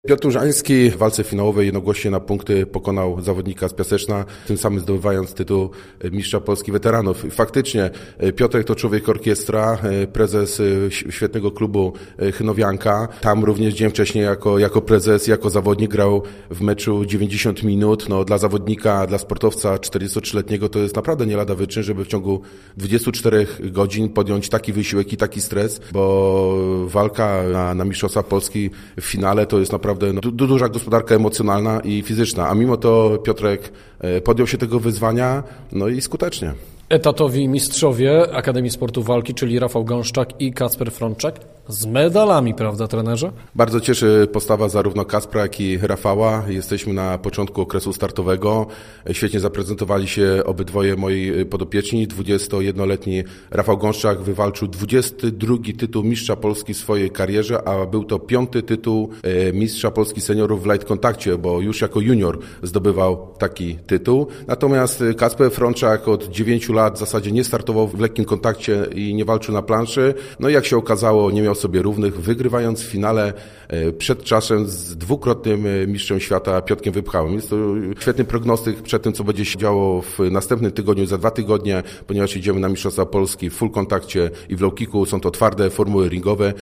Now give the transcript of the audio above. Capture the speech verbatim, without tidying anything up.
Piotr Różański w walce finałowej jednogłośnie na punkty pokonał zawodnika z Piaseczna, tym samym zdobywając tytuł mistrza Polski weteranów. Faktycznie Piotrek to człowiek orkiestra, prezes świetnego klubu Chynowianka. Tam również dzień wcześniej jako, jako prezes, jako zawodnik grał w meczu dziewięćdziesiąt minut. No, dla zawodnika, dla sportowca czterdziestotrzyletniego to jest naprawdę nie lada wyczyn, żeby w ciągu dwudziestu czterech godzin podjąć taki wysiłek i taki stres, bo walka na, na mistrzostwa Polski w finale to jest naprawdę No, du- duża gospodarka emocjonalna i fizyczna, a mimo to Piotrek podjął się tego wyzwania, no i skutecznie. Etatowi mistrzowie Akademii Sportu Walki, czyli Rafał Gąszczak i Kacper Frączek, z medalami, prawda, trenerze? Bardzo cieszy postawa zarówno Kacpra, jak i Rafała. Jesteśmy na początku okresu startowego. Świetnie zaprezentowali się obydwoje moi podopieczni. dwudziestojednoletni Rafał Gąszczak wywalczył dwudziesty drugi tytuł mistrza Polski w swojej karierze, a był to piąty tytuł mistrza Polski seniorów w light kontakcie, bo już jako junior zdobywał taki tytuł. Natomiast Kacper Frączak od dziewięciu lat w zasadzie nie startował w lekkim kontakcie i nie walczył na planszy. No i jak się okazało, nie miał sobie równych, wygrywając w finale przed czasem z dwukrotnym mistrzem świata Piotrkiem Wypchałym. Jest to świetny prognostyk przed tym, co będzie się działo w następnym tygodniu, za dwa tygodnie, ponieważ idziemy na mistrzostwa Polski w full kontakcie i w low kicku. Są to twarde formuły ringowe.